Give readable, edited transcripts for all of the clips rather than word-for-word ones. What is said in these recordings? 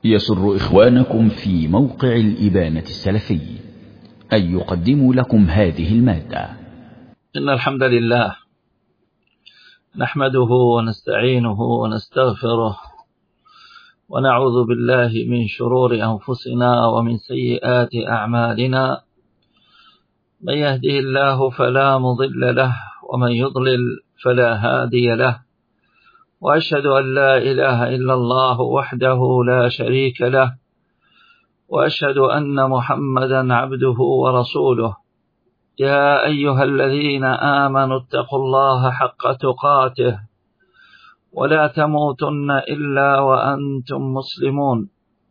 يسر إخوانكم في موقع الإبانة السلفي أن يقدموا لكم هذه المادة. إن الحمد لله نحمده ونستعينه ونستغفره ونعوذ بالله من شرور أنفسنا ومن سيئات أعمالنا. من يهده الله فلا مضل له ومن يضلل فلا هادي له، وأشهد أن لا إله إلا الله وحده لا شريك له، وأشهد أن محمدا عبده ورسوله. يا أيها الذين آمنوا اتقوا الله حق تقاته ولا تموتن إلا وأنتم مسلمون.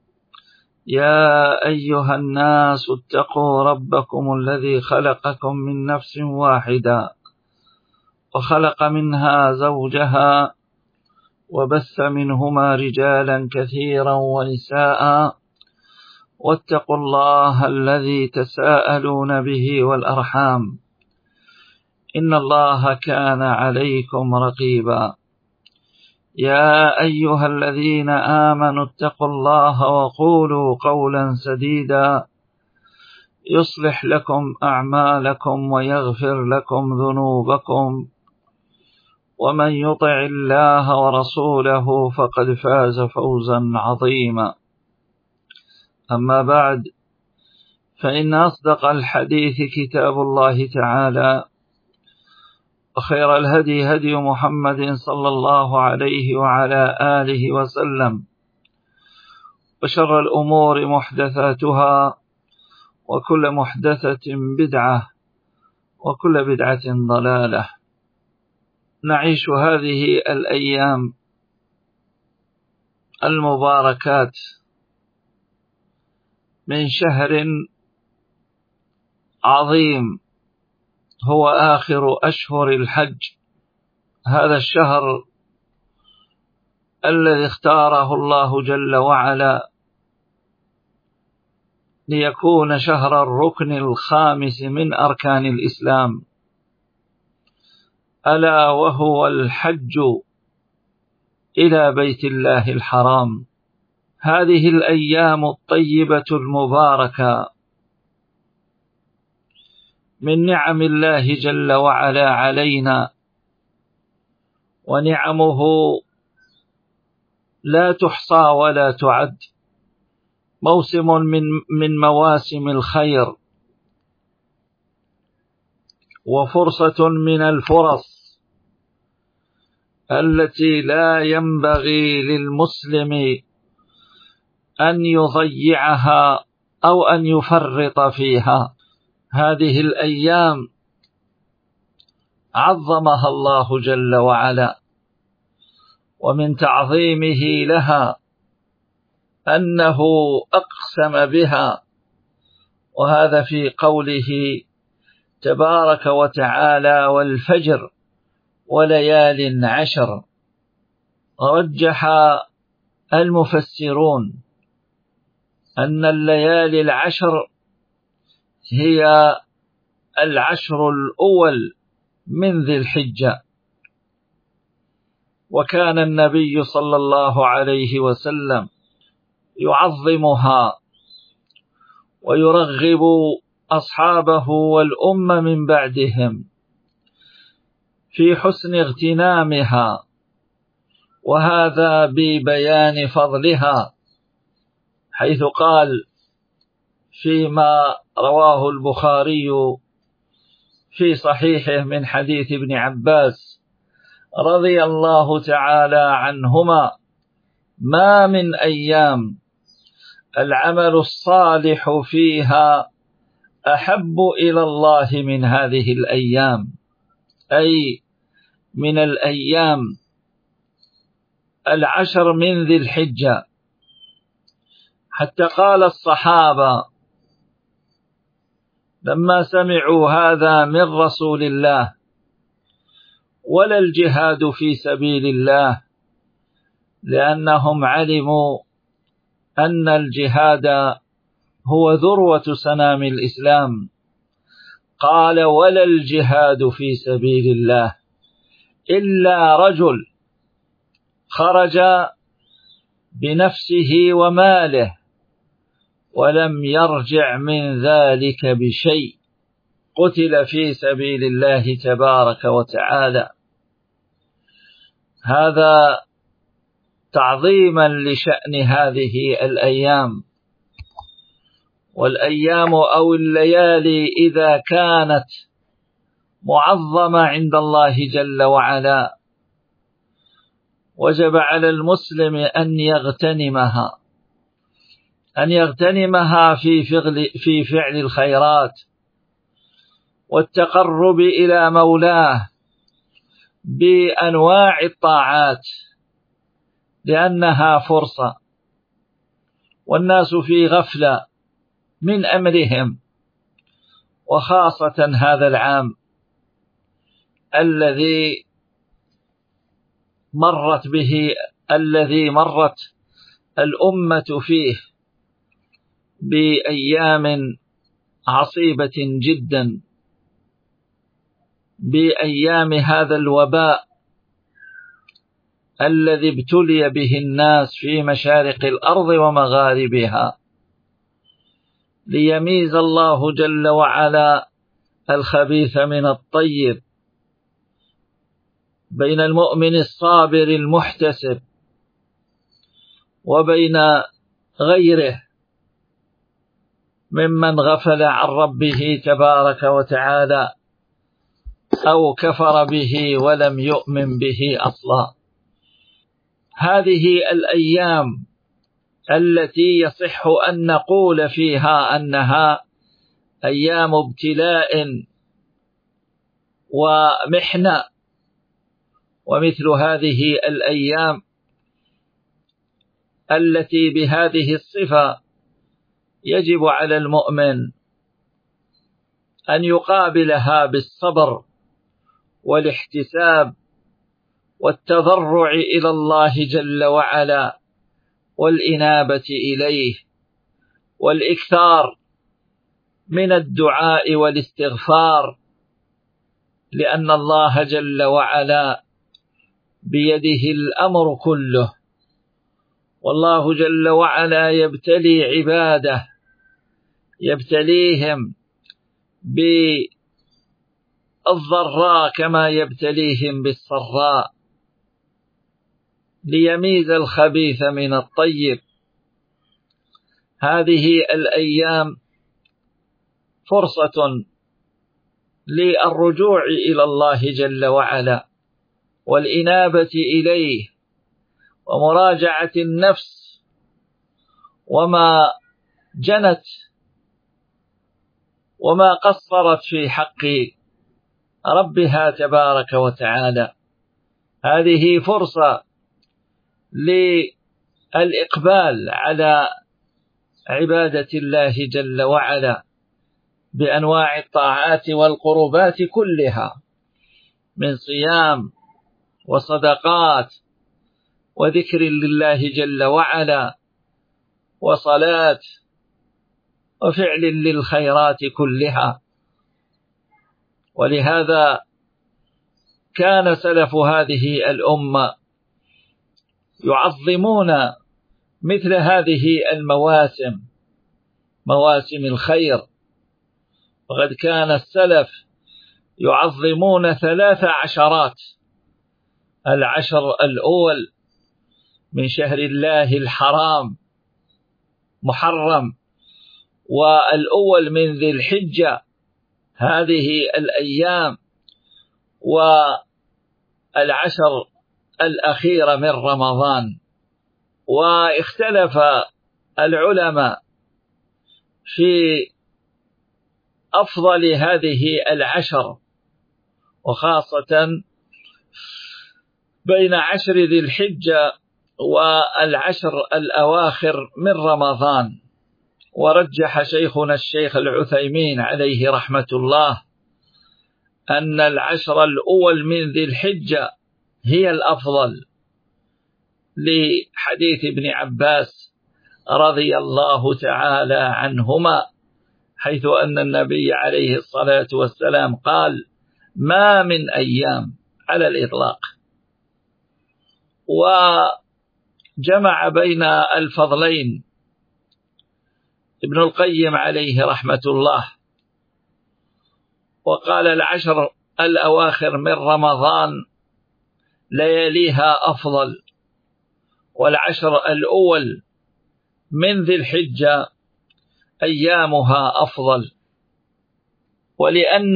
يا أيها الناس اتقوا ربكم الذي خلقكم من نفس واحدة وخلق منها زوجها وبث منهما رجالا كثيرا ونساء، واتقوا الله الذي تساءلون به والأرحام إن الله كان عليكم رقيبا. يا أيها الذين آمنوا اتقوا الله وقولوا قولا سديدا يصلح لكم أعمالكم ويغفر لكم ذنوبكم، ومن يطع الله ورسوله فقد فاز فوزا عظيما. أما بعد، فإن أصدق الحديث كتاب الله تعالى، وخير الهدي هدي محمد صلى الله عليه وعلى آله وسلم، وشر الأمور محدثاتها، وكل محدثة بدعة، وكل بدعة ضلالة. نعيش هذه الأيام المباركات من شهر عظيم هو آخر أشهر الحج، هذا الشهر الذي اختاره الله جل وعلا ليكون شهر الركن الخامس من أركان الإسلام، ألا وهو الحج إلى بيت الله الحرام. هذه الأيام الطيبة المباركة من نعم الله جل وعلا علينا، ونعمه لا تحصى ولا تعد. موسم من مواسم الخير، وفرصة من الفرص التي لا ينبغي للمسلم أن يضيعها أو أن يفرط فيها. هذه الأيام عظمها الله جل وعلا، ومن تعظيمه لها أنه أقسم بها، وهذا في قوله تبارك وتعالى: والفجر وليال عشر. رجح المفسرون أن الليالي العشر هي العشر الأول من ذي الحجة، وكان النبي صلى الله عليه وسلم يعظمها ويرغب أصحابه والأمة من بعدهم في حسن اغتنامها، وهذا ببيان فضلها، حيث قال فيما رواه البخاري في صحيحه من حديث ابن عباس رضي الله تعالى عنهما: ما من أيام العمل الصالح فيها أحب إلى الله من هذه الأيام، أي من الأيام العشر من ذي الحجة. حتى قال الصحابة لما سمعوا هذا من رسول الله: ولا الجهاد في سبيل الله، لأنهم علموا أن الجهاد هو ذروة سنام الإسلام. قال: ولا الجهاد في سبيل الله إلا رجل خرج بنفسه وماله ولم يرجع من ذلك بشيء، قتل في سبيل الله تبارك وتعالى. هذا تعظيما لشأن هذه الأيام. والأيام أو الليالي إذا كانت معظمة عند الله جل وعلا وجب على المسلم أن يغتنمها في فعل الخيرات والتقرب إلى مولاه بأنواع الطاعات، لأنها فرصة والناس في غفلة من أمرهم، وخاصة هذا العام الذي مرت الأمة فيه بأيام عصيبة جدا، بأيام هذا الوباء الذي ابتلي به الناس في مشارق الأرض ومغاربها، ليميز الله جل وعلا الخبيث من الطيب، بين المؤمن الصابر المحتسب وبين غيره ممن غفل عن ربه تبارك وتعالى أو كفر به ولم يؤمن به أصلا. هذه الأيام التي يصح أن نقول فيها أنها أيام ابتلاء ومحنة، ومثل هذه الأيام التي بهذه الصفة يجب على المؤمن أن يقابلها بالصبر والاحتساب والتضرع إلى الله جل وعلا والإنابة إليه والإكثار من الدعاء والاستغفار، لأن الله جل وعلا بيده الأمر كله، والله جل وعلا يبتلي عباده، يبتليهم بالضراء كما يبتليهم بالسراء، ليميز الخبيث من الطيب. هذه الأيام فرصة للرجوع إلى الله جل وعلا والإنابة إليه ومراجعة النفس وما جنت وما قصرت في حق ربها تبارك وتعالى. هذه فرصة للإقبال على عبادة الله جل وعلا بأنواع الطاعات والقربات كلها، من صيام وصدقات وذكر لله جل وعلا وصلاة وفعل للخيرات كلها. ولهذا كان سلف هذه الأمة يعظمون مثل هذه المواسم، مواسم الخير، وقد كان السلف يعظمون 13 العشر الأول من شهر الله الحرام محرم، والأول من ذي الحجة، هذه الأيام، والعشر الأخيرة من رمضان. واختلف العلماء في أفضل هذه العشر، وخاصة بين 10 ذي الحجة والعشر الأواخر من رمضان. ورجح شيخنا الشيخ العثيمين عليه رحمة الله أن العشر الأول من ذي الحجة هي الأفضل، لحديث ابن عباس رضي الله تعالى عنهما، حيث أن النبي عليه الصلاة والسلام قال: ما من أيام على الإطلاق. جمع بين الفضلين ابن القيم عليه رحمة الله، وقال العشر الأواخر من رمضان لياليها أفضل، والعشر الأول من ذي الحجة أيامها أفضل. ولأن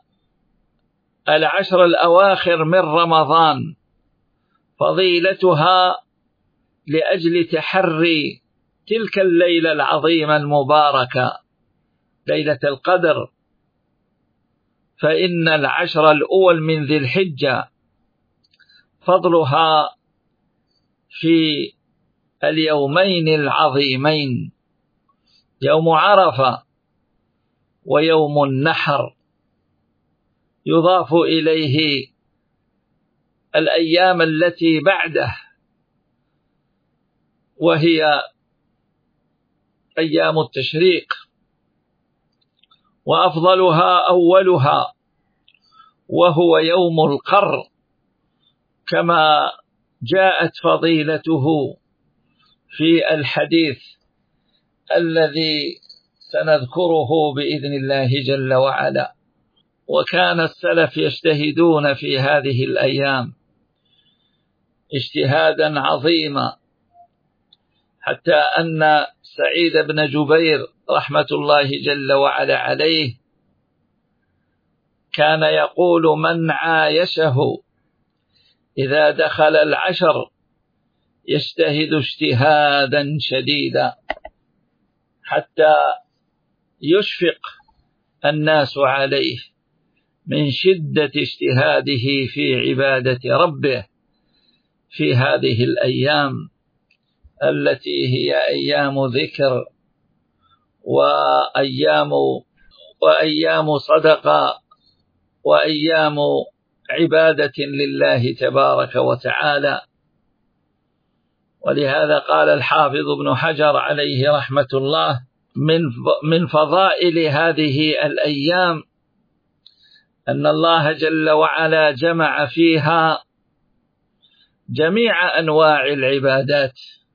العشر الأواخر من رمضان فضيلتها لأجل تحري تلك الليلة العظيمة المباركة ليلة القدر، فإن العشر الأول من ذي الحجة فضلها في اليومين العظيمين، يوم عرفة ويوم النحر، يضاف إليه الأيام التي بعده وهي أيام التشريق، وأفضلها أولها وهو يوم القر، كما جاءت فضيلته في الحديث الذي سنذكره بإذن الله جل وعلا. وكان السلف يجتهدون في هذه الأيام اجتهادا عظيما، حتى أن سعيد بن جبير رحمة الله جل وعلا عليه كان يقول: من عايشه إذا دخل العشر يجتهد اجتهادا شديدا حتى يشفق الناس عليه من شدة اجتهاده في عبادة ربه في هذه الأيام التي هي أيام ذكر وأيام صدقة وأيام عبادة لله تبارك وتعالى. ولهذا قال الحافظ ابن حجر عليه رحمة الله: من فضائل هذه الأيام أن الله جل وعلا جمع فيها جميع أنواع العبادات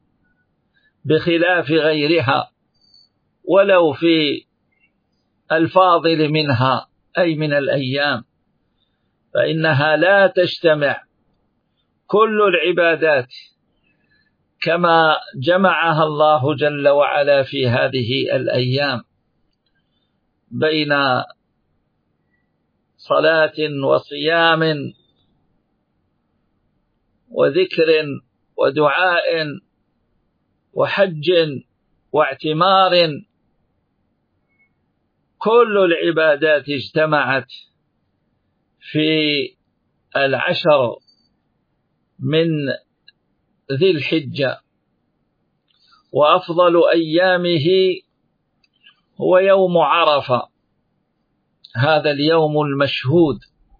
بخلاف غيرها، ولو في الفاضل منها أي من الأيام، فإنها لا تجتمع كل العبادات كما جمعها الله جل وعلا في هذه الأيام بين صلاة وصيام وذكر ودعاء وحج واعتمار. كل العبادات اجتمعت في العشر من ذي الحجة، وأفضل أيامه هو يوم عرفة، هذا اليوم المشهود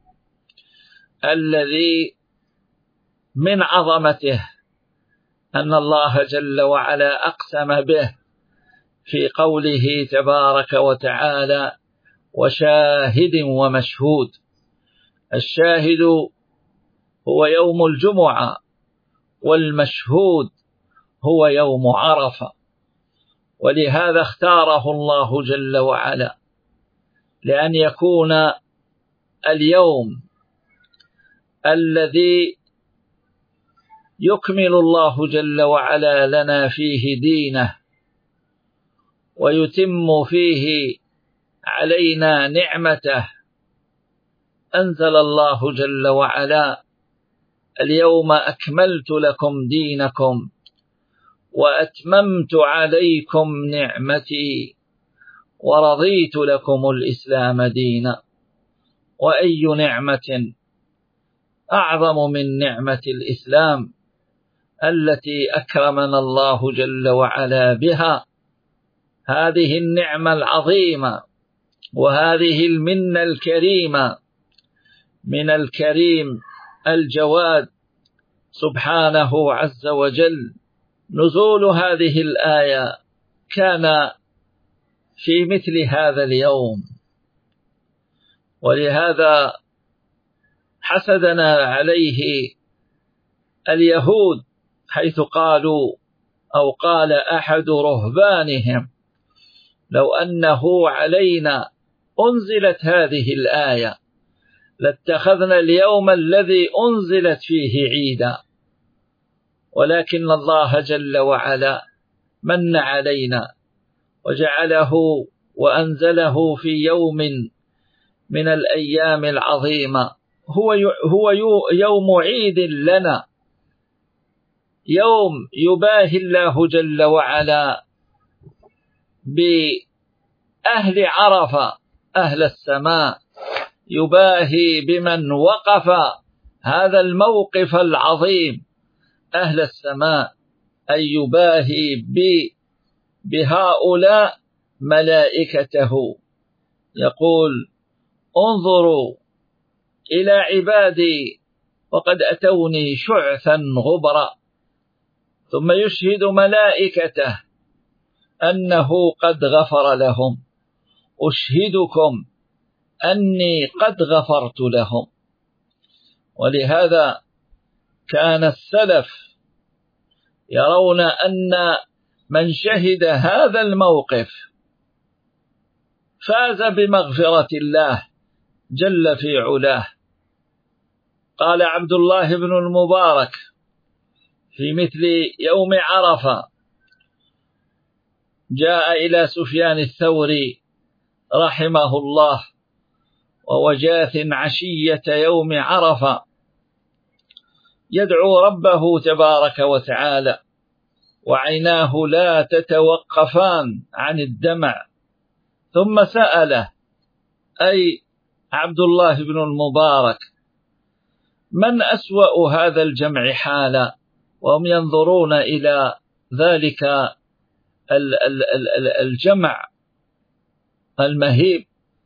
الذي من عظمته أن الله جل وعلا أقسم به في قوله تبارك وتعالى: وشاهد ومشهود. الشاهد هو يوم الجمعة، والمشهود هو يوم عرفة. ولهذا اختاره الله جل وعلا لأن يكون اليوم الذي يكمل الله جل وعلا لنا فيه دينه ويتم فيه علينا نعمته. أنزل الله جل وعلا: اليوم أكملت لكم دينكم وأتممت عليكم نعمتي ورضيت لكم الإسلام دينا. وأي نعمة أعظم من نعمة الإسلام التي أكرمنا الله جل وعلا بها؟ هذه النعمة العظيمة وهذه المنة الكريمة من الكريم الجواد سبحانه عز وجل. نزول هذه الآية كان في مثل هذا اليوم، ولهذا حسدنا عليه اليهود حيث قالوا أو قال أحد رهبانهم: لو أنه علينا أنزلت هذه الآية لاتخذنا اليوم الذي أنزلت فيه عيدا، ولكن الله جل وعلا من علينا وجعله وأنزله في يوم من الأيام العظيمة، هو يوم عيد لنا، يوم يباهي الله جل وعلا بأهل عرفة، أهل السماء، يباهي بمن وقف هذا الموقف العظيم أهل السماء، أي يباهي بهؤلاء ملائكته، يقول: انظروا إلى عبادي وقد أتوني شعثا غبرا، ثم يشهد ملائكته أنه قد غفر لهم، أشهدكم أني قد غفرت لهم. ولهذا كان السلف يرون أن من شهد هذا الموقف فاز بمغفرة الله جل في علاه. قال عبد الله بن المبارك في مثل يوم عرفة: جاء إلى سفيان الثوري رحمه الله وهو جاث عشية يوم عرفة يدعو ربه تبارك وتعالى وعيناه لا تتوقفان عن الدمع، ثم سأله أي عبد الله بن المبارك: من أسوأ هذا الجمع حالا؟ وهم ينظرون إلى ذلك الجمع المهيب.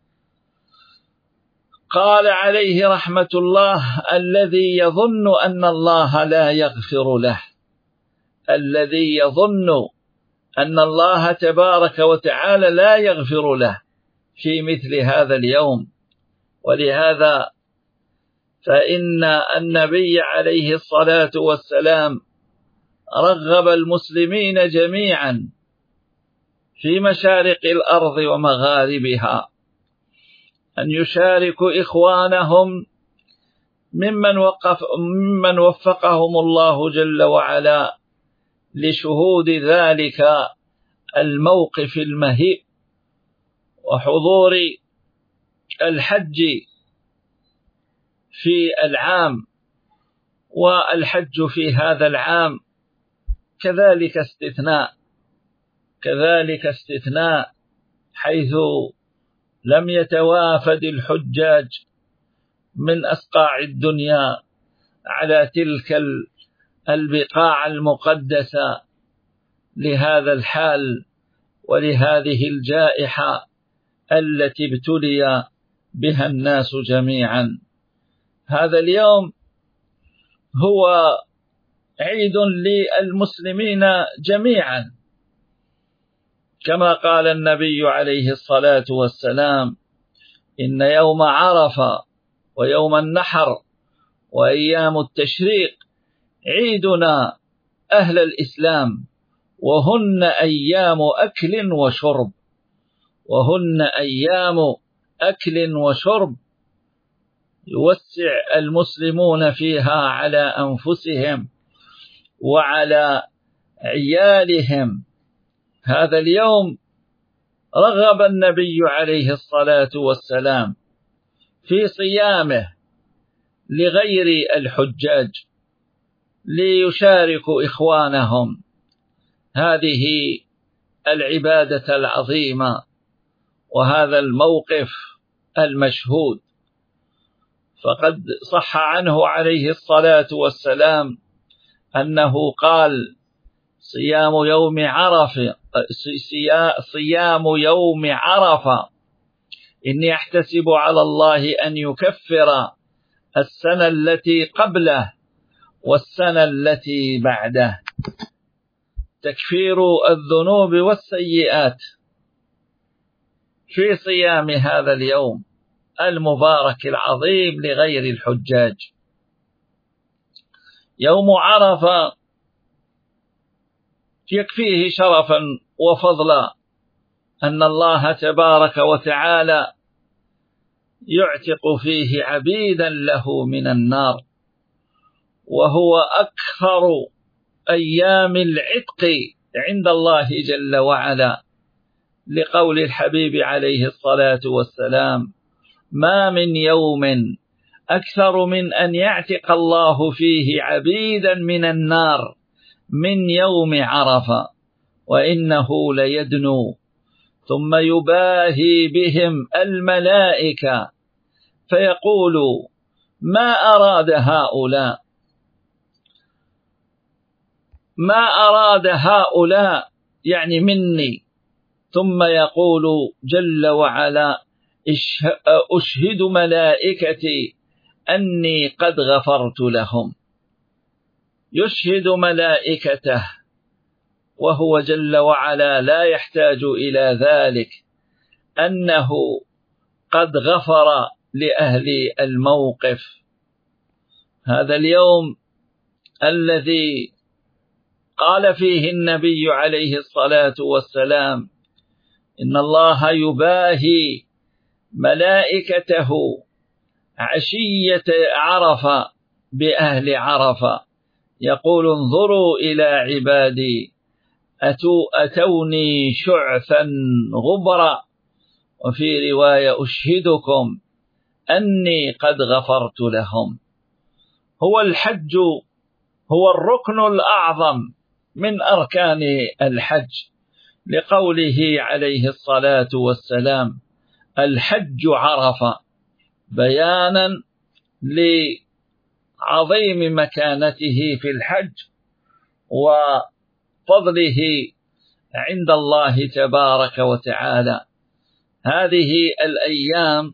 قال عليه رحمة الله: الذي يظن أن الله لا يغفر له، الذي يظن أن الله تبارك وتعالى لا يغفر له في مثل هذا اليوم. ولهذا فإن النبي عليه الصلاة والسلام رغب المسلمين جميعا في مشارق الأرض ومغاربها أن يشاركوا إخوانهم ممن وفقهم الله جل وعلا لشهود ذلك الموقف المهيب وحضور الحج في العام، والحج في هذا العام كذلك استثناء حيث لم يتوافد الحجاج من أصقاع الدنيا على تلك البقاع المقدسة لهذا الحال ولهذه الجائحة التي ابتلي بها الناس جميعا. هذا اليوم هو عيد للمسلمين جميعا، كما قال النبي عليه الصلاة والسلام: إن يوم عرفة ويوم النحر وأيام التشريق عيدنا أهل الإسلام، وهن أيام أكل وشرب، وهن أيام أكل وشرب يوسع المسلمون فيها على أنفسهم وعلى عيالهم. هذا اليوم رغب النبي عليه الصلاة والسلام في صيامه لغير الحجاج ليشاركوا إخوانهم هذه العبادة العظيمة وهذا الموقف المشهود. فقد صح عنه عليه الصلاة والسلام أنه قال: صيام يوم عرفة إني أحتسب على الله أن يكفر السنة التي قبله والسنة التي بعده. تكفير الذنوب والسيئات في صيام هذا اليوم المبارك العظيم لغير الحجاج. يوم عرفة يكفيه شرفا وفضلا أن الله تبارك وتعالى يعتق فيه عبيدا له من النار، وهو أكثر أيام العتق عند الله جل وعلا، لقول الحبيب عليه الصلاة والسلام: ما من يوم أكثر من أن يعتق الله فيه عبيدا من النار من يوم عرفة، وإنه ليدنو ثم يباهي بهم الملائكة فيقول: ما أراد هؤلاء، ما أراد هؤلاء، يعني مني. ثم يقول جل وعلا: أشهد ملائكتي أني قد غفرت لهم. يشهد ملائكته وهو جل وعلا لا يحتاج إلى ذلك، أنه قد غفر لأهل الموقف. هذا اليوم الذي قال فيه النبي عليه الصلاة والسلام: إن الله يباهي ملائكته عشية عرفة بأهل عرفة، يقول: انظروا إلى عبادي أتوني شعثا غبرا، وفي رواية: أشهدكم أني قد غفرت لهم. هو الحج هو الركن الأعظم من أركان الحج، لقوله عليه الصلاة والسلام: الحج عرفة، بيانا لعظيم مكانته في الحج وفضله عند الله تبارك وتعالى. هذه الأيام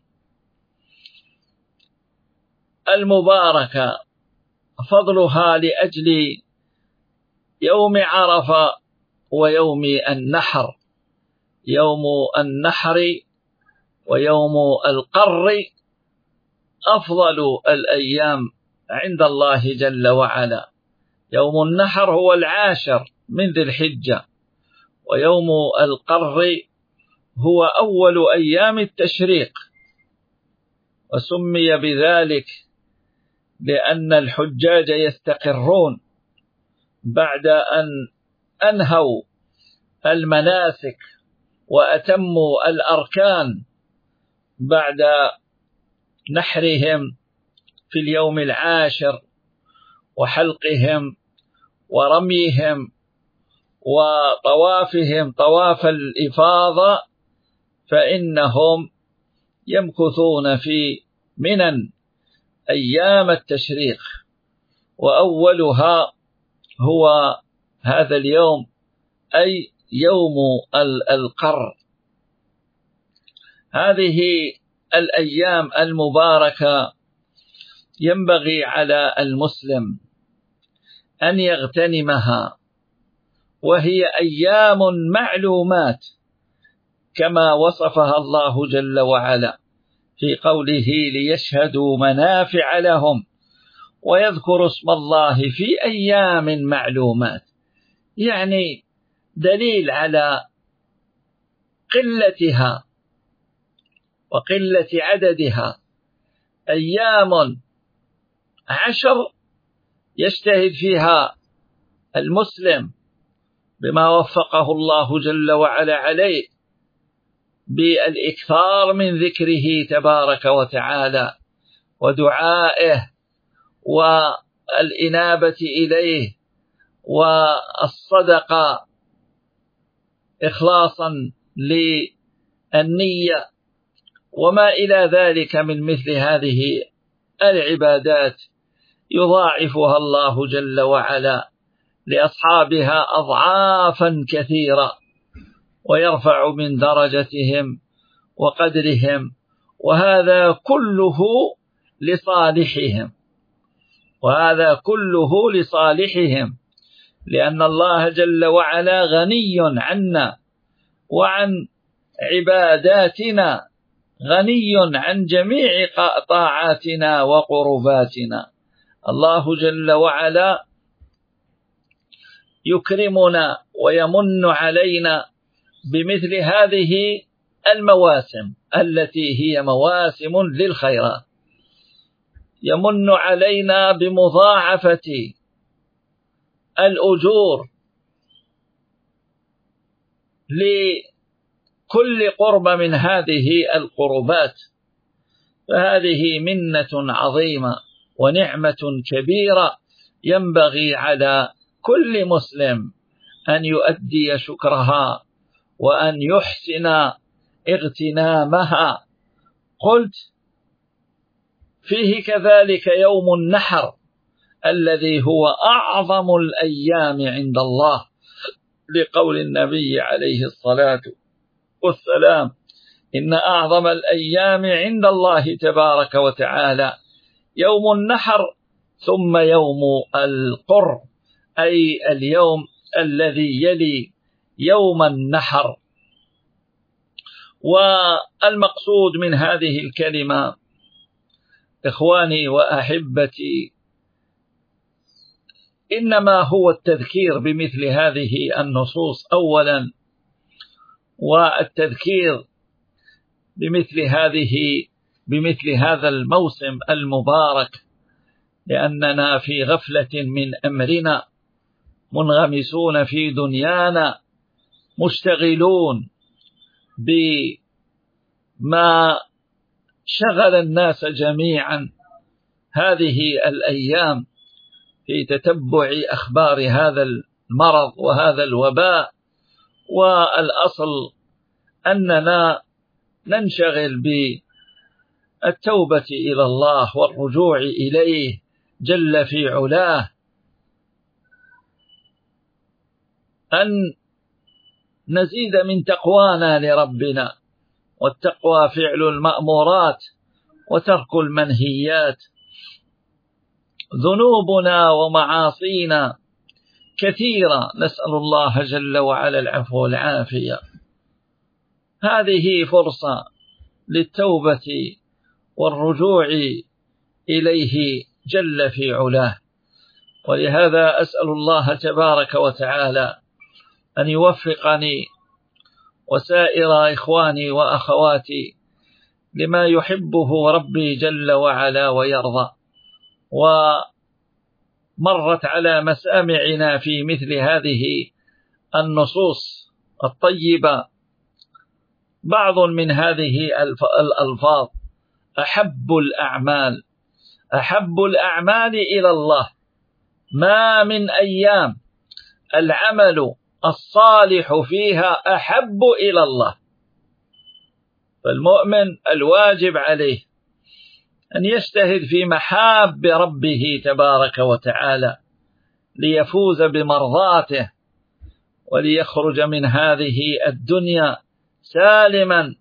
المباركة فضلها لأجل يوم عرفة ويوم النحر. يوم النحر ويوم القر أفضل الأيام عند الله جل وعلا. يوم النحر هو 10 من ذي الحجة، ويوم القر هو أول أيام التشريق، وسمي بذلك لأن الحجاج يستقرون بعد أن أنهوا المناسك وأتموا الأركان بعد نحرهم في اليوم 10 وحلقهم ورميهم وطوافهم طواف الإفاضة، فإنهم يمكثون في منى أيام التشريق، وأولها هو هذا اليوم، أي يوم القر. هذه الأيام المباركة ينبغي على المسلم أن يغتنمها، وهي أيام معلومات كما وصفها الله جل وعلا في قوله: ليشهدوا منافع لهم ويذكروا اسم الله في أيام معلومات، يعني دليل على قلتها وقلة عددها. أيام 10 يجتهد فيها المسلم بما وفقه الله جل وعلا عليه بالإكثار من ذكره تبارك وتعالى ودعائه والإنابة إليه والصدقة إخلاصا للنية وما إلى ذلك من مثل هذه العبادات، يضاعفها الله جل وعلا لأصحابها أضعافا كثيرة، ويرفع من درجتهم وقدرهم، وهذا كله لصالحهم، وهذا كله لصالحهم، لأن الله جل وعلا غني عنا وعن عباداتنا، غني عن جميع طاعاتنا وقرباتنا. الله جل وعلا يكرمنا ويمن علينا بمثل هذه المواسم التي هي مواسم للخيرات، يمن علينا بمضاعفة الأجور لكل قرب من هذه القربات، فهذه منة عظيمة ونعمة كبيرة ينبغي على كل مسلم أن يؤدي شكرها وأن يحسن اغتنامها. قلت فيه كذلك يوم النحر الذي هو أعظم الأيام عند الله، لقول النبي عليه الصلاة والسلام: إن أعظم الأيام عند الله تبارك وتعالى يوم النحر ثم يوم القر، أي اليوم الذي يلي يوم النحر. والمقصود من هذه الكلمة إخواني وأحبتي إنما هو التذكير بمثل هذه النصوص أولا، والتذكير بمثل هذا الموسم المبارك، لأننا في غفلة من أمرنا، منغمسون في دنيانا، مشتغلون بما شغل الناس جميعا هذه الأيام في تتبع أخبار هذا المرض وهذا الوباء. والأصل أننا ننشغل بالتوبة إلى الله والرجوع إليه جل في علاه، أن نزيد من تقوانا لربنا، والتقوى فعل المأمورات وترك المنهيات. ذنوبنا ومعاصينا كثيرة، نسأل الله جل وعلا العفو والعافية. هذه فرصة للتوبة والرجوع إليه جل في علاه. ولهذا أسأل الله تبارك وتعالى أن يوفقني وسائر إخواني وأخواتي لما يحبه ربي جل وعلا ويرضى. ومرت على مسامعنا في مثل هذه النصوص الطيبة بعض من هذه الألفاظ: أحب الأعمال إلى الله ما من أيام العمل الصالح فيها أحب إلى الله. فالمؤمن الواجب عليه أن يجتهد في محاب ربه تبارك وتعالى ليفوز بمرضاته وليخرج من هذه الدنيا سالما،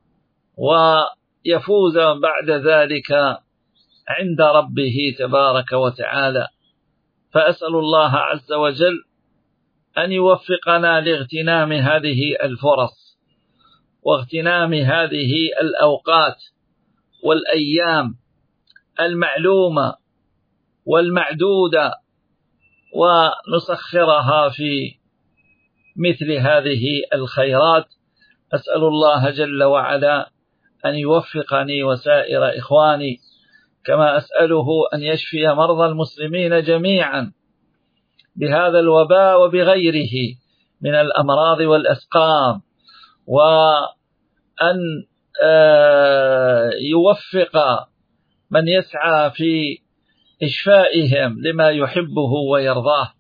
ويفوز بعد ذلك عند ربه تبارك وتعالى. فأسأل الله عز وجل أن يوفقنا لاغتنام هذه الفرص واغتنام هذه الأوقات والأيام المعلومة والمعدودة، ونسخرها في مثل هذه الخيرات. أسأل الله جل وعلا أن يوفقني وسائر إخواني، كما أسأله أن يشفي مرضى المسلمين جميعا بهذا الوباء وبغيره من الأمراض والأسقام، وأن يوفق من يسعى في إشفائهم لما يحبه ويرضاه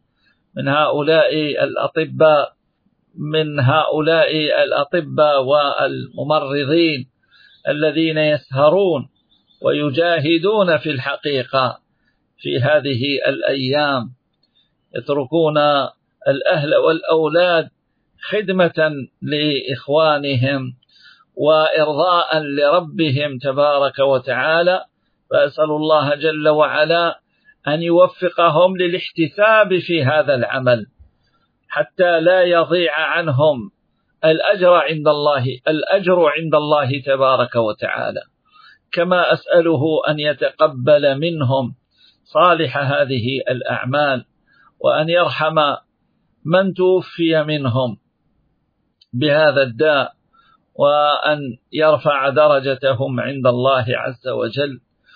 من هؤلاء الأطباء والممرضين الذين يسهرون ويجاهدون في الحقيقة في هذه الأيام، يتركون الأهل والأولاد خدمة لإخوانهم وإرضاء لربهم تبارك وتعالى. فأسأل الله جل وعلا أن يوفقهم للاحتساب في هذا العمل حتى لا يضيع عنهم الأجر عند الله تبارك وتعالى. كما أسأله أن يتقبل منهم صالح هذه الأعمال، وأن يرحم من توفي منهم بهذا الداء، وأن يرفع درجتهم عند الله عز وجل.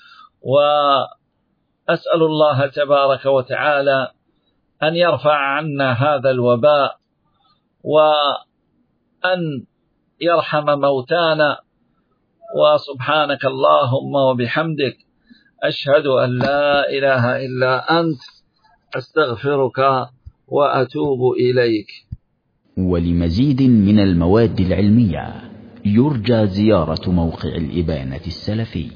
وأسأل الله تبارك وتعالى أن يرفع عنا هذا الوباء، وأن يرحم موتانا. وسبحانك اللهم وبحمدك، أشهد أن لا إله إلا أنت، أستغفرك وأتوب إليك. ولمزيد من المواد العلمية يرجى زيارة موقع الإبانة السلفي.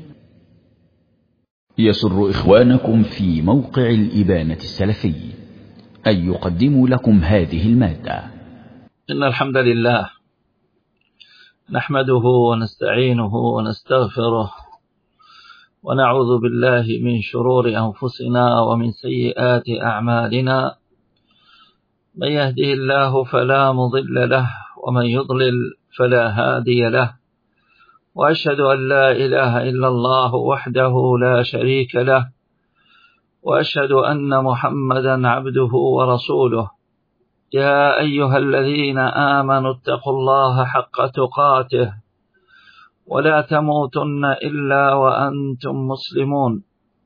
يسر إخوانكم في موقع الإبانة السلفي أن يقدموا لكم هذه المادة. إن الحمد لله نحمده ونستعينه ونستغفره، ونعوذ بالله من شرور أنفسنا ومن سيئات أعمالنا. من يهده الله فلا مضل له، ومن يضلل فلا هادي له. وأشهد أن لا إله إلا الله وحده لا شريك له، وأشهد أن محمدا عبده ورسوله. يا أيها الذين آمنوا اتقوا الله حق تقاته، ولا تموتن إلا وأنتم مسلمون.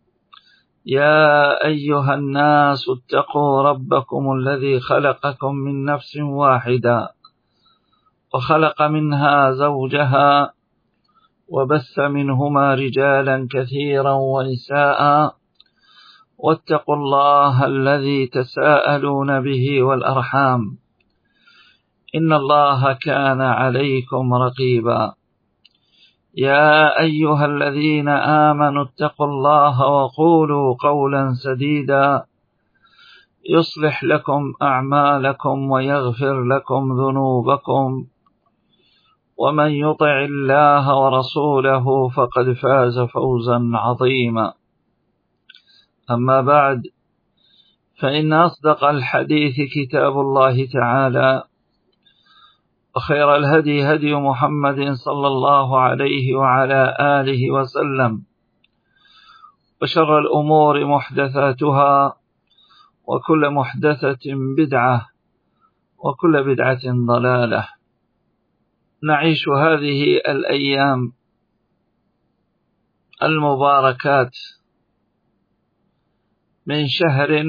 يا أيها الناس اتقوا ربكم الذي خلقكم من نفس واحدة، وخلق منها زوجها، وبث منهما رجالا كثيرا ونساء. واتقوا الله الذي تساءلون به والأرحام، إن الله كان عليكم رقيبا. يا أيها الذين آمنوا اتقوا الله وقولوا قولا سديدا، يصلح لكم أعمالكم ويغفر لكم ذنوبكم، ومن يطع الله ورسوله فقد فاز فوزا عظيما. أما بعد، فإن أصدق الحديث كتاب الله تعالى، وخير الهدي هدي محمد صلى الله عليه وعلى آله وسلم، وشر الأمور محدثاتها، وكل محدثة بدعة، وكل بدعة ضلالة. نعيش هذه الأيام المباركات من شهر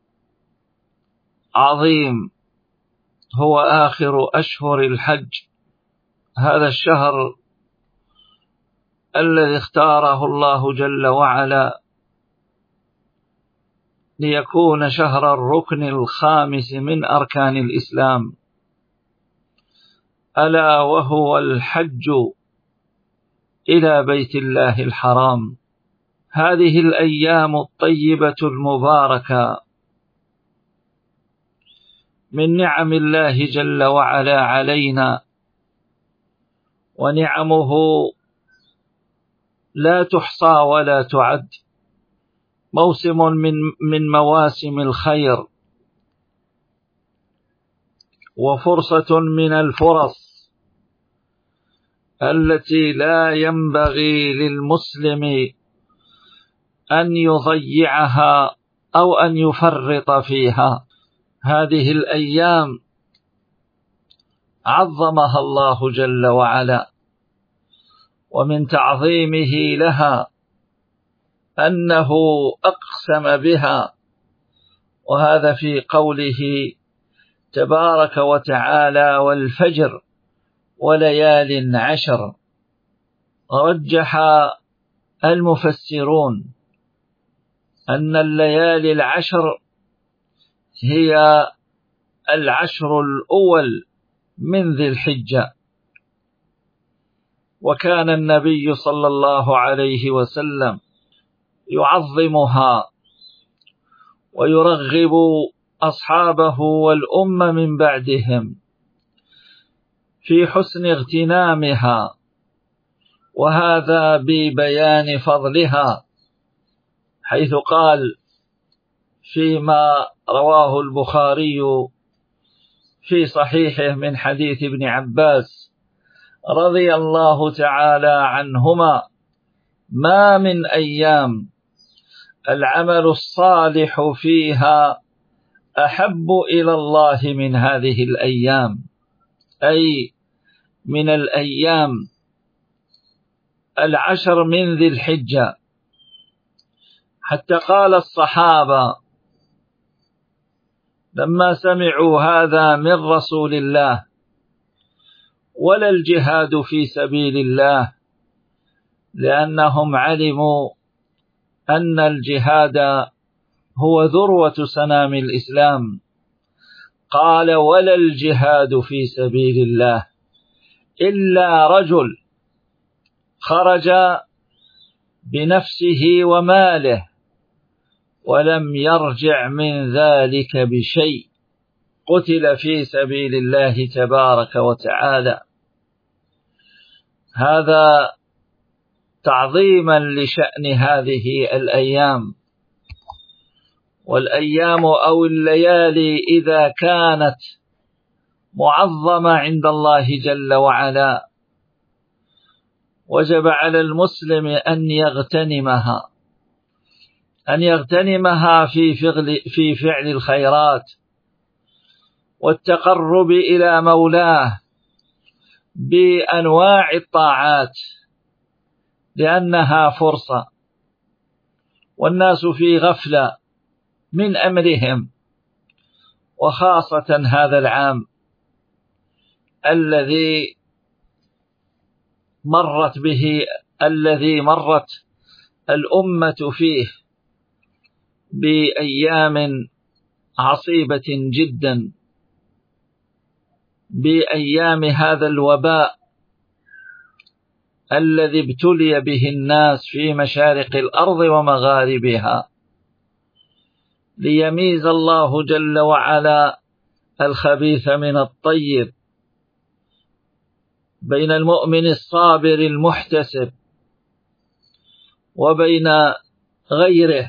عظيم هو آخر أشهر الحج. هذا الشهر الذي اختاره الله جل وعلا ليكون شهر الركن الخامس من أركان الإسلام، ألا وهو الحج إلى بيت الله الحرام. هذه الأيام الطيبة المباركة من نعم الله جل وعلا علينا، ونعمه لا تحصى ولا تعد. موسم من مواسم الخير، وفرصة من الفرص التي لا ينبغي للمسلم أن يضيعها أو أن يفرط فيها. هذه الأيام عظمها الله جل وعلا، ومن تعظيمه لها أنه أقسم بها، وهذا في قوله تبارك وتعالى: والفجر وليال عشر. رجح المفسرون أن الليالي العشر هي العشر الأول من ذي الحجة، وكان النبي صلى الله عليه وسلم يعظمها ويرغب أصحابه والأمة من بعدهم في حسن اغتنامها، وهذا ببيان فضلها، حيث قال فيما رواه البخاري في صحيحه من حديث ابن عباس رضي الله تعالى عنهما: ما من أيام العمل الصالح فيها أحب إلى الله من هذه الأيام، أي من الأيام 10 من ذي الحجة. حتى قال الصحابة لما سمعوا هذا من رسول الله: ولا الجهاد في سبيل الله، لأنهم علموا أن الجهاد هو ذروة سنام الإسلام. قال: ولا الجهاد في سبيل الله إلا رجل خرج بنفسه وماله ولم يرجع من ذلك بشيء، قتل في سبيل الله تبارك وتعالى. هذا تعظيما لشأن هذه الأيام. والأيام أو الليالي إذا كانت معظمة عند الله جل وعلا وجب على المسلم أن يغتنمها في فعل الخيرات والتقرب إلى مولاه بأنواع الطاعات، لأنها فرصة، والناس في غفلة من أمرهم، وخاصة هذا العام الذي مرت الأمة فيه بأيام عصيبة جدا، بأيام هذا الوباء الذي ابتلي به الناس في مشارق الأرض ومغاربها، ليميز الله جل وعلا الخبيث من الطيب، بين المؤمن الصابر المحتسب وبين غيره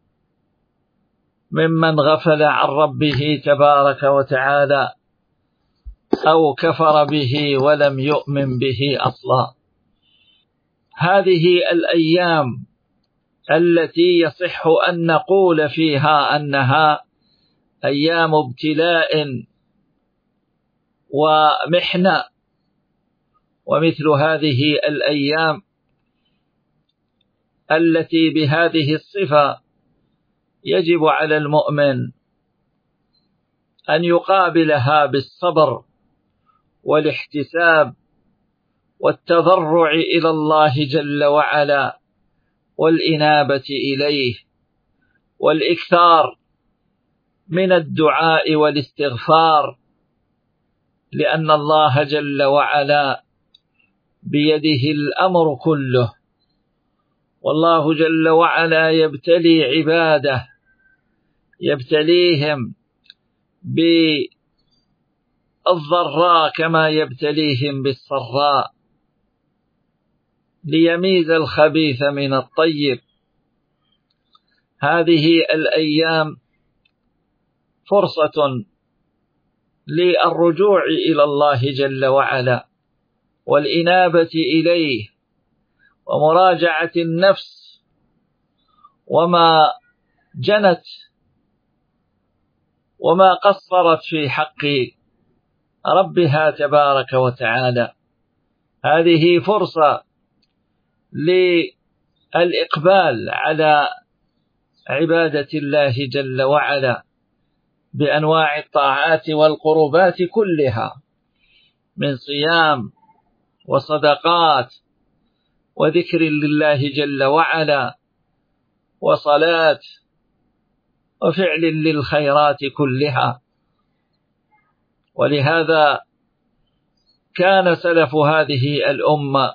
ممن غفل عن ربه تبارك وتعالى أو كفر به ولم يؤمن به أصلا. هذه الأيام التي يصح أن نقول فيها أنها أيام ابتلاء ومحنة، ومثل هذه الأيام التي بهذه الصفة يجب على المؤمن أن يقابلها بالصبر والاحتساب والتضرع إلى الله جل وعلا والإنابة إليه والإكثار من الدعاء والاستغفار، لأن الله جل وعلا بيده الأمر كله، والله جل وعلا يبتلي عباده، يبتليهم بالضراء كما يبتليهم بالسراء، ليميز الخبيث من الطيب. هذه الأيام فرصة للرجوع إلى الله جل وعلا والإنابة إليه ومراجعة النفس وما جنت وما قصرت في حق ربها تبارك وتعالى. هذه فرصة للإقبال على عبادة الله جل وعلا بأنواع الطاعات والقربات كلها، من صيام وصدقات وذكر لله جل وعلا وصلاة وفعل للخيرات كلها. ولهذا كان سلف هذه الأمة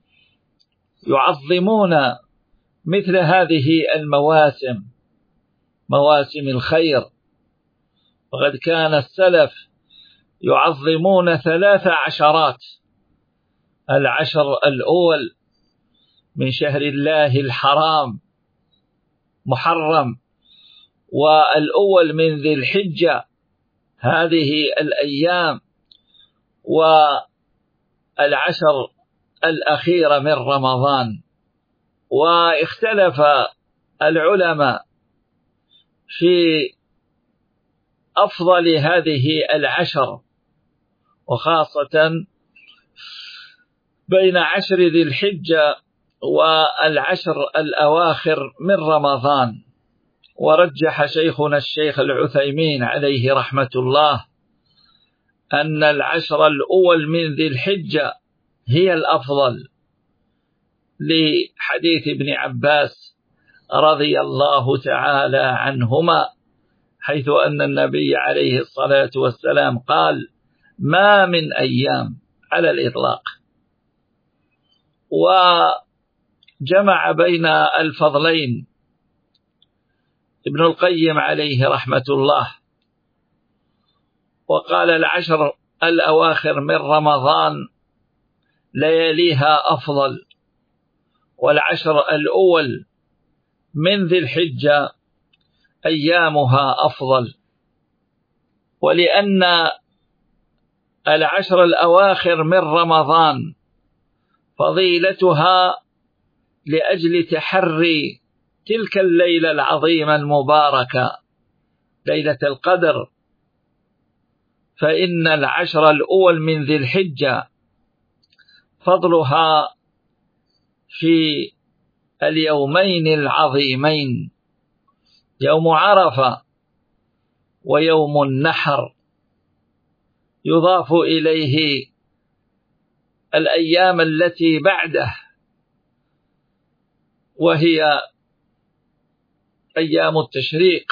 يعظمون مثل هذه المواسم، مواسم الخير، وقد كان السلف يعظمون 13 العشر الأول من شهر الله الحرام محرم، والأول من ذي الحجة، هذه الأيام، والعشر الأخيرة من رمضان. واختلف العلماء في أفضل هذه العشر، وخاصة بين عشر ذي الحجة والعشر الأواخر من رمضان. ورجح شيخنا الشيخ العثيمين عليه رحمة الله أن العشر الأول من ذي الحجة هي الأفضل، لحديث ابن عباس رضي الله تعالى عنهما، حيث أن النبي عليه الصلاة والسلام قال: ما من أيام على الإطلاق. وجمع بين الفضلين ابن القيم عليه رحمة الله، وقال: العشر الأواخر من رمضان لياليها أفضل، والعشر الأول من ذي الحجة أيامها أفضل. ولأن العشر الأواخر من رمضان فضيلتها لأجل تحري تلك الليلة العظيمة المباركة، ليلة القدر، فإن العشر الأول من ذي الحجة فضلها في اليومين العظيمين، يوم عرفة ويوم النحر، يضاف إليه الأيام التي بعده، وهي أيام التشريق،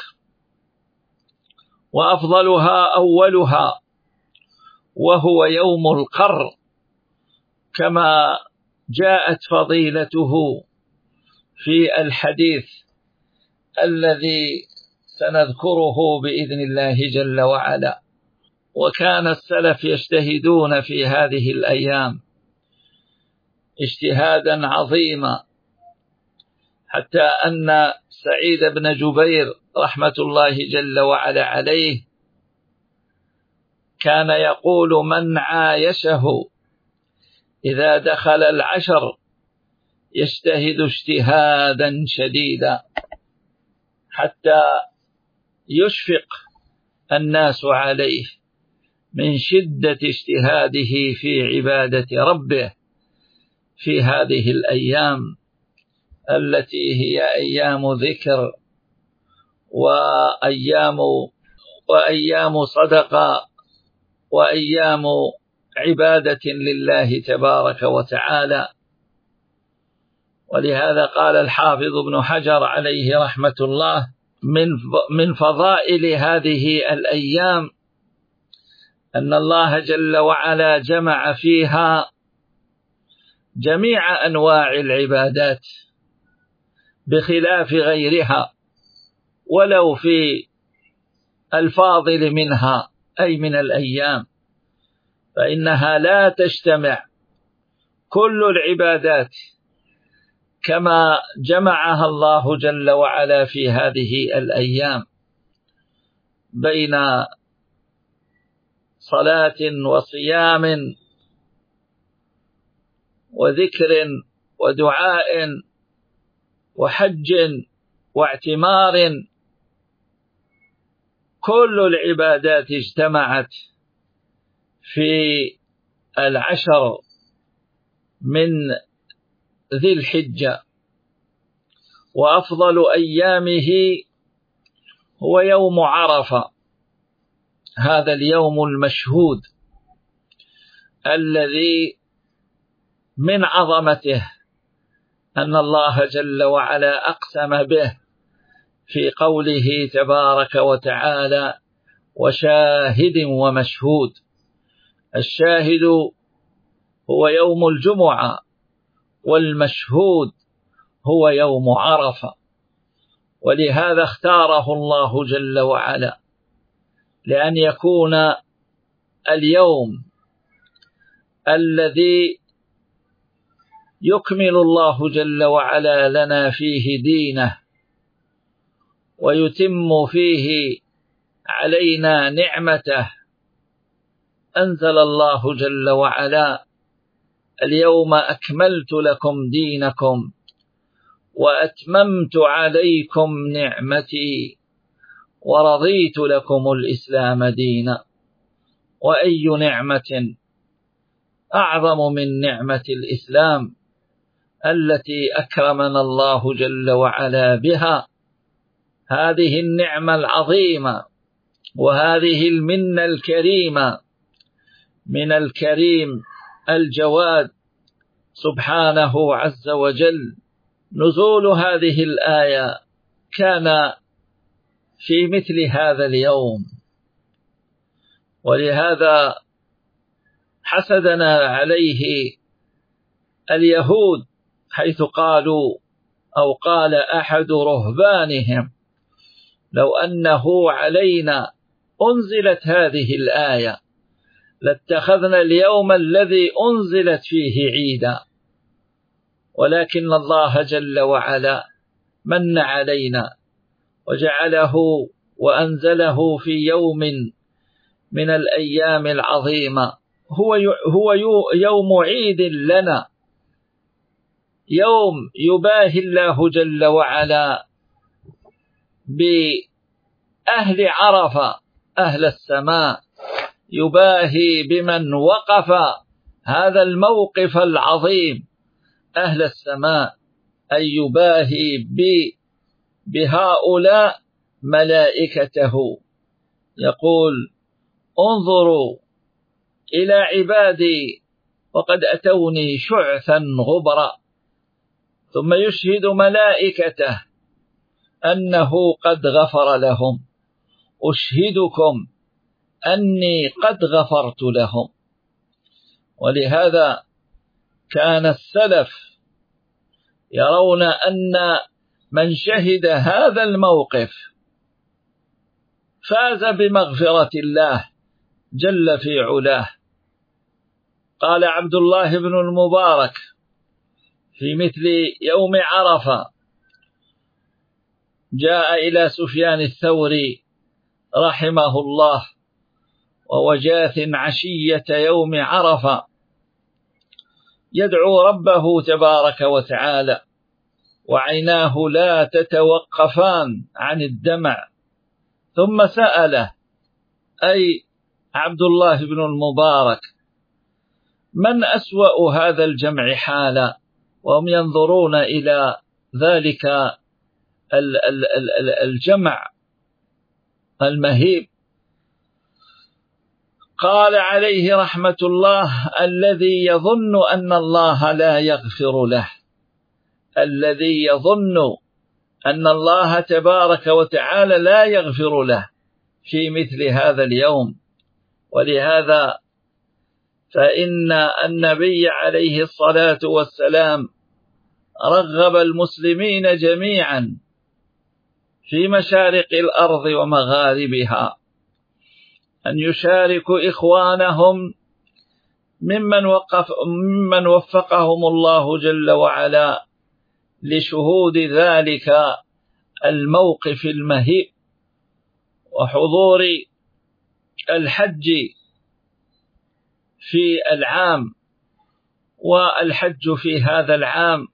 وأفضلها أولها وهو يوم القر، كما جاءت فضيلته في الحديث الذي سنذكره بإذن الله جل وعلا. وكان السلف يجتهدون في هذه الأيام اجتهادا عظيما، حتى أن سعيد بن جبير رحمة الله جل وعلا عليه كان يقول: من عايشه إذا دخل العشر يجتهد اجتهادا شديدا حتى يشفق الناس عليه من شدة اجتهاده في عبادة ربه في هذه الأيام التي هي أيام ذكر وأيام صدقة وأيام عبادة لله تبارك وتعالى. ولهذا قال الحافظ ابن حجر عليه رحمة الله: من فضائل هذه الأيام أن الله جل وعلا جمع فيها جميع أنواع العبادات بخلاف غيرها، ولو في الفاضل منها أي من الأيام، فإنها لا تجتمع كل العبادات كما جمعها الله جل وعلا في هذه الأيام بين صلاة وصيام وذكر ودعاء وحج واعتمار. كل العبادات اجتمعت في العشر من ذي الحجة. وأفضل أيامه هو يوم عرفة، هذا اليوم المشهود الذي من عظمته أن الله جل وعلا أقسم به في قوله تبارك وتعالى: وشاهد ومشهود. الشاهد هو يوم الجمعة، والمشهود هو يوم عرفة. ولهذا اختاره الله جل وعلا لأن يكون اليوم الذي يكمل الله جل وعلا لنا فيه دينه ويتم فيه علينا نعمته. أنزل الله جل وعلا: اليوم أكملت لكم دينكم وأتممت عليكم نعمتي ورضيت لكم الإسلام دينا. وأي نعمة أعظم من نعمة الإسلام التي أكرمنا الله جل وعلا بها، هذه النعمة العظيمة وهذه المنة الكريمة من الكريم الجواد سبحانه عز وجل. نزول هذه الآية كان في مثل هذا اليوم، ولهذا حسدنا عليه اليهود حيث قالوا أو قال أحد رهبانهم لو أنه علينا أنزلت هذه الآية لاتخذنا اليوم الذي أنزلت فيه عيدا، ولكن الله جل وعلا من علينا وجعله وأنزله في يوم من الأيام العظيمة، هو يوم عيد لنا، يوم يباهي الله جل وعلا بأهل عرفة أهل السماء، يباهي بمن وقف هذا الموقف العظيم أهل السماء، أي يباهي بهؤلاء ملائكته، يقول انظروا إلى عبادي وقد أتوني شعثا غبرا، ثم يشهد ملائكته أنه قد غفر لهم، أشهدكم أني قد غفرت لهم. ولهذا كان السلف يرون أن من شهد هذا الموقف فاز بمغفرة الله جل في علاه. قال عبد الله بن المبارك في مثل يوم عرفة، جاء إلى سفيان الثوري رحمه الله وهو جاث عشية يوم عرفة يدعو ربه تبارك وتعالى وعيناه لا تتوقفان عن الدمع، ثم سأله أي عبد الله بن المبارك من أسوأ هذا الجمع حالا، وهم ينظرون إلى ذلك الجمع المهيب. قال عليه رحمة الله الذي يظن أن الله لا يغفر له، الذي يظن أن الله تبارك وتعالى لا يغفر له في مثل هذا اليوم. ولهذا فإن النبي عليه الصلاة والسلام رغب المسلمين جميعا في مشارق الأرض ومغاربها أن يشاركوا إخوانهم ممن وفقهم الله جل وعلا لشهود ذلك الموقف المهيب وحضور الحج في العام، والحج في هذا العام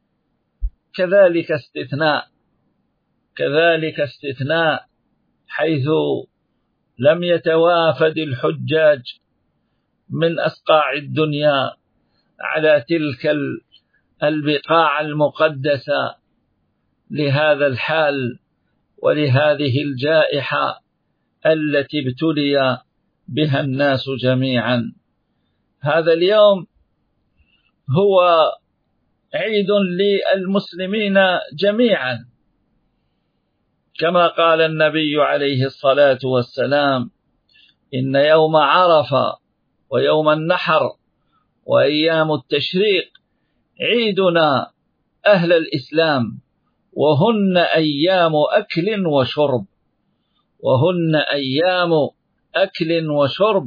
كذلك استثناء حيث لم يتوافد الحجاج من أصقاع الدنيا على تلك البقاع المقدسة لهذا الحال ولهذه الجائحة التي ابتلي بها الناس جميعا. هذا اليوم هو عيد للمسلمين جميعا، كما قال النبي عليه الصلاة والسلام إن يوم عرفة ويوم النحر وأيام التشريق عيدنا أهل الإسلام، وهن أيام أكل وشرب، وهن أيام أكل وشرب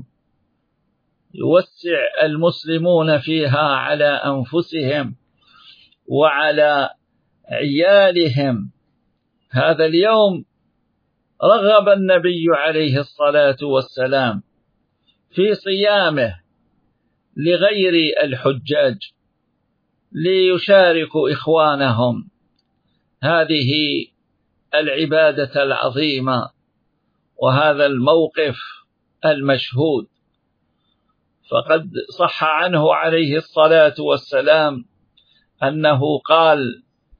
يوسع المسلمون فيها على أنفسهم وعلى عيالهم. هذا اليوم رغب النبي عليه الصلاة والسلام في صيامه لغير الحجاج ليشاركوا إخوانهم هذه العبادة العظيمة وهذا الموقف المشهود. فقد صح عنه عليه الصلاة والسلام أنه قال: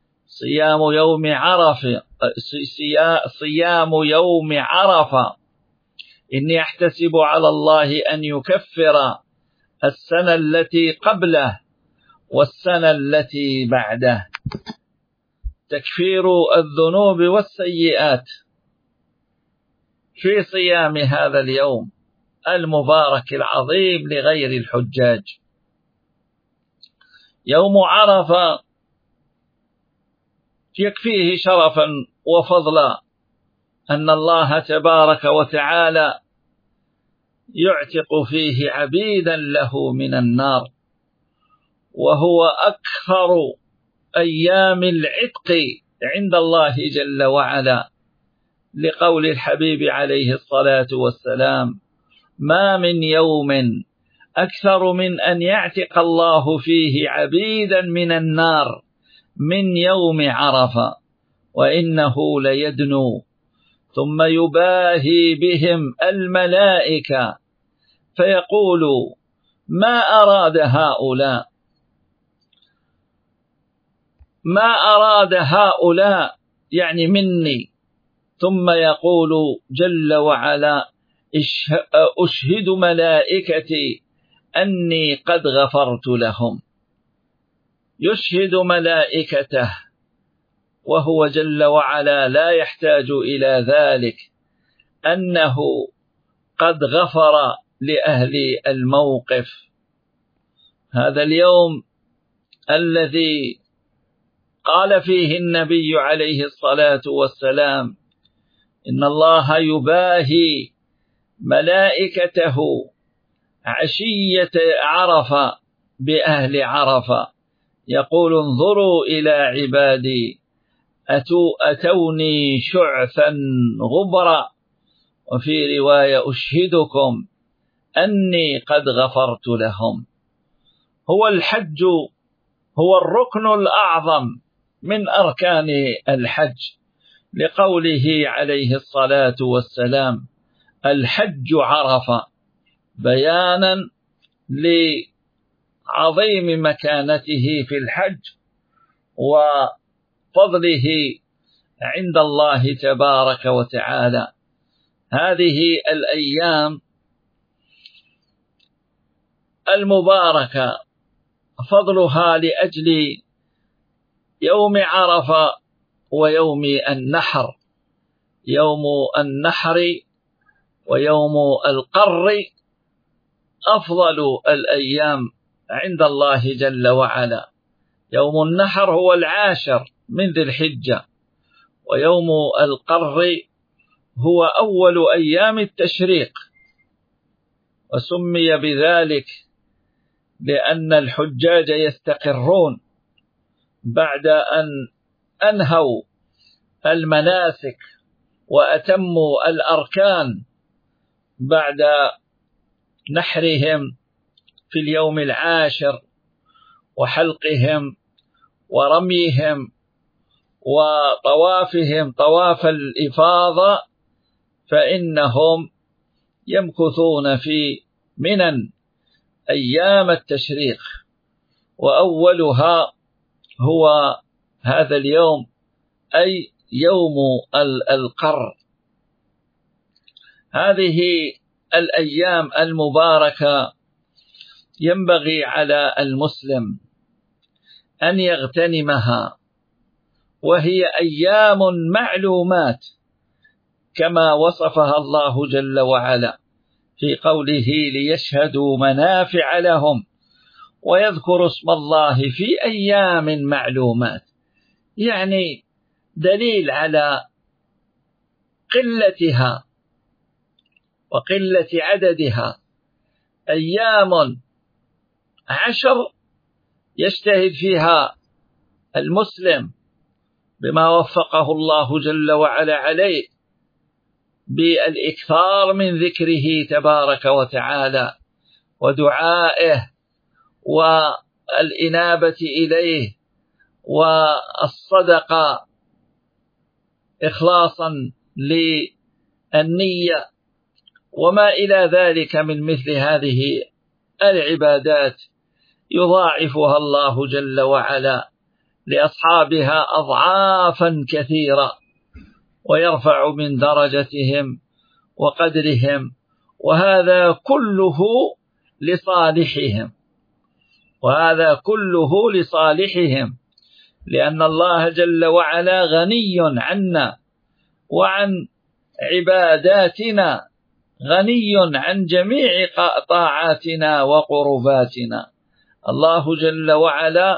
صيام يوم عرفة إني أحتسب على الله أن يكفر السنة التي قبله والسنة التي بعده. تكفير الذنوب والسيئات في صيام هذا اليوم المبارك العظيم لغير الحجاج. يوم عرفة يكفيه شرفا وفضلا أن الله تبارك وتعالى يعتق فيه عبيدا له من النار، وهو أكثر أيام العتق عند الله جل وعلا، لقول الحبيب عليه الصلاة والسلام: ما من يوم أكثر من أن يعتق الله فيه عبيدا من النار من يوم عرفة، وإنه ليدنو ثم يباهي بهم الملائكة فيقول: ما أراد هؤلاء يعني مني، ثم يقول جل وعلا: أشهد ملائكتي أني قد غفرت لهم. يشهد ملائكته وهو جل وعلا لا يحتاج إلى ذلك، أنه قد غفر لأهل الموقف. هذا اليوم الذي قال فيه النبي عليه الصلاة والسلام: إن الله يباهي ملائكته عشية عرفة بأهل عرفة، يقول: انظروا إلى عبادي أتوني شعثا غبرا، وفي رواية: أشهدكم أني قد غفرت لهم. هو الحج هو الركن الأعظم من أركان الحج، لقوله عليه الصلاة والسلام: الحج عرفة، بيانا لعظيم مكانته في الحج وفضله عند الله تبارك وتعالى. هذه الأيام المباركة فضلها لأجل يوم عرفة ويوم النحر. يوم النحر ويوم القر أفضل الأيام عند الله جل وعلا. يوم النحر هو 10 من ذي الحجة، ويوم القر هو أول أيام التشريق، وسمي بذلك لأن الحجاج يستقرون بعد أن أنهوا المناسك وأتموا الأركان بعد نحرهم في اليوم 10 وحلقهم ورميهم وطوافهم طواف الإفاضة، فإنهم يمكثون في منى أيام التشريق، وأولها هو هذا اليوم أي يوم القر. هذه الأيام المباركة ينبغي على المسلم أن يغتنمها، وهي أيام معلومات كما وصفها الله جل وعلا في قوله: ليشهدوا منافع لهم ويذكروا اسم الله في أيام معلومات، يعني دليل على قلتها وقلة عددها. أيام 10 يجتهد فيها المسلم بما وفقه الله جل وعلا عليه بالإكثار من ذكره تبارك وتعالى ودعائه والإنابة إليه والصدقة إخلاصا النية وما إلى ذلك من مثل هذه العبادات يضاعفها الله جل وعلا لأصحابها أضعافا كثيرة ويرفع من درجتهم وقدرهم، وهذا كله لصالحهم، وهذا كله لصالحهم، لأن الله جل وعلا غني عنا وعن عباداتنا، غني عن جميع طاعاتنا وقرباتنا. الله جل وعلا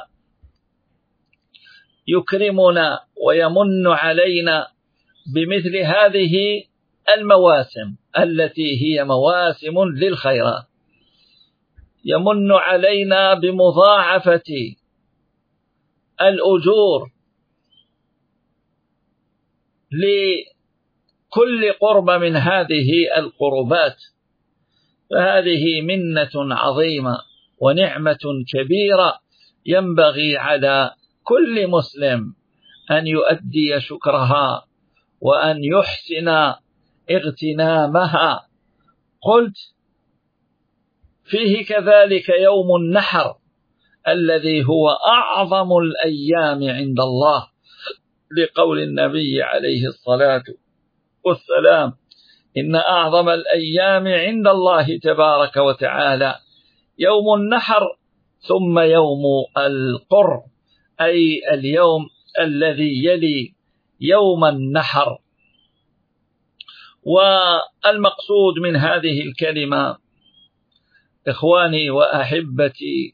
يكرمنا ويمن علينا بمثل هذه المواسم التي هي مواسم للخيرات، يمن علينا بمضاعفة الأجور لكل قرب من هذه القربات، فهذه منة عظيمة ونعمة كبيرة ينبغي على كل مسلم أن يؤدي شكرها وأن يحسن اغتنامها. قلت فيه كذلك يوم النحر الذي هو أعظم الأيام عند الله، لقول النبي عليه الصلاة والسلام: إن أعظم الأيام عند الله تبارك وتعالى يوم النحر ثم يوم القر، أي اليوم الذي يلي يوم النحر. والمقصود من هذه الكلمة إخواني وأحبتي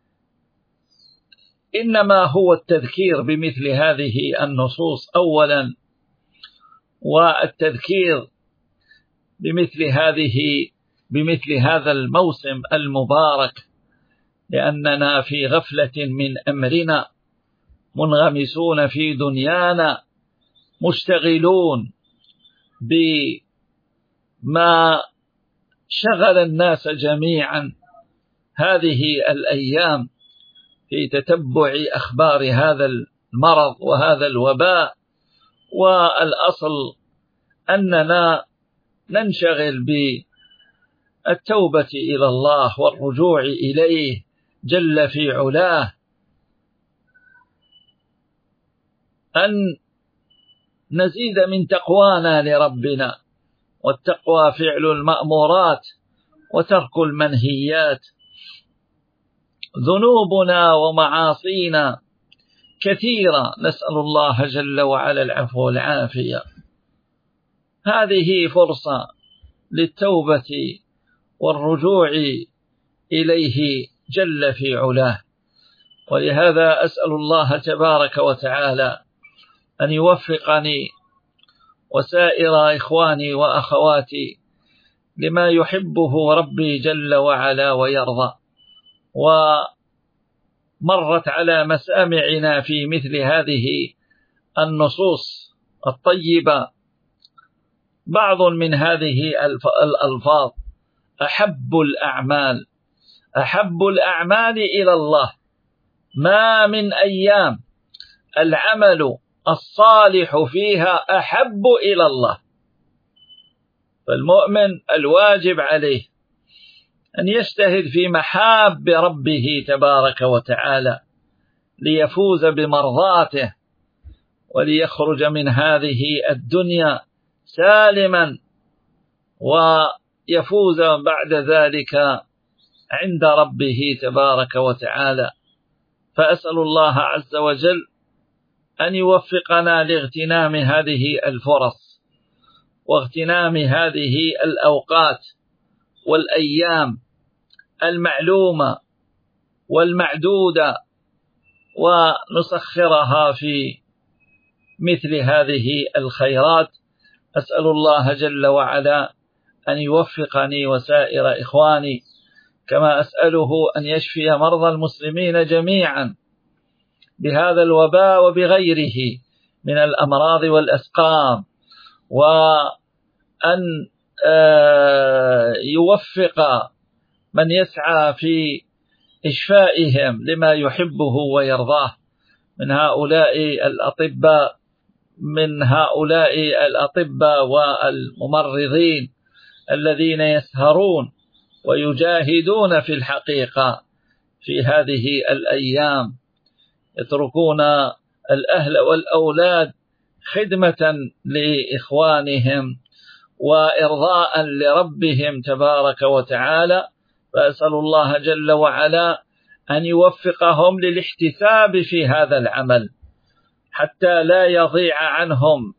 إنما هو التذكير بمثل هذه النصوص أولا، والتذكير بمثل هذا الموسم المبارك، لأننا في غفلة من أمرنا، منغمسون في دنيانا، مشتغلون بما شغل الناس جميعا هذه الأيام في تتبع أخبار هذا المرض وهذا الوباء. والأصل أننا ننشغل بالتوبة إلى الله والرجوع إليه جل في علاه، أن نزيد من تقوانا لربنا، والتقوى فعل المأمورات وترك المنهيات. ذنوبنا ومعاصينا كثيرة، نسأل الله جل وعلا العفو والعافية. هذه فرصة للتوبة والرجوع إليه جل في علاه، ولهذا أسأل الله تبارك وتعالى أن يوفقني وسائر إخواني وأخواتي لما يحبه ربي جل وعلا ويرضى. ومرت على مسامعنا في مثل هذه النصوص الطيبة بعض من هذه الألفاظ: أحب الأعمال إلى الله ما من أيام العمل الصالح فيها أحب إلى الله. فالمؤمن الواجب عليه أن يجتهد في محاب ربه تبارك وتعالى ليفوز بمرضاته وليخرج من هذه الدنيا سالما، ويفوز بعد ذلك عند ربه تبارك وتعالى. فأسأل الله عز وجل أن يوفقنا لاغتنام هذه الفرص واغتنام هذه الأوقات والأيام المعلومة والمعدودة، ونسخرها في مثل هذه الخيرات. أسأل الله جل وعلا أن يوفقني وسائر إخواني، كما أسأله أن يشفي مرضى المسلمين جميعا بهذا الوباء وبغيره من الأمراض والأسقام، وأن يوفق من يسعى في إشفائهم لما يحبه ويرضاه من هؤلاء الأطباء من هؤلاء الأطباء والممرضين الذين يسهرون ويجاهدون في الحقيقة في هذه الأيام، يتركون الأهل والأولاد خدمة لإخوانهم وإرضاء لربهم تبارك وتعالى. فأسأل الله جل وعلا أن يوفقهم للاحتساب في هذا العمل حتى لا يضيع عنهم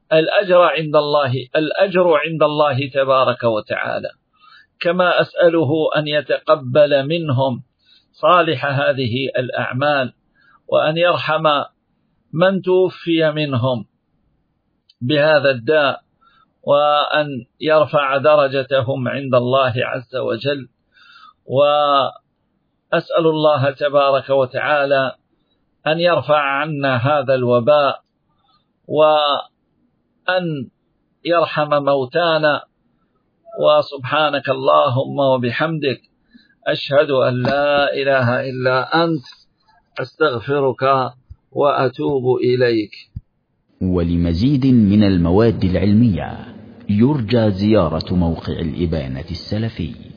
الأجر عند الله تبارك وتعالى، كما أسأله أن يتقبل منهم صالح هذه الأعمال، وأن يرحم من توفي منهم بهذا الداء، وأن يرفع درجتهم عند الله عز وجل. وأسأل الله تبارك وتعالى أن يرفع عنا هذا الوباء، وأن يرحم موتانا. وسبحانك اللهم وبحمدك، أشهد أن لا إله إلا أنت، أستغفرك وأتوب إليك. ولمزيد من المواد العلمية يرجى زيارة موقع الإبانة السلفي.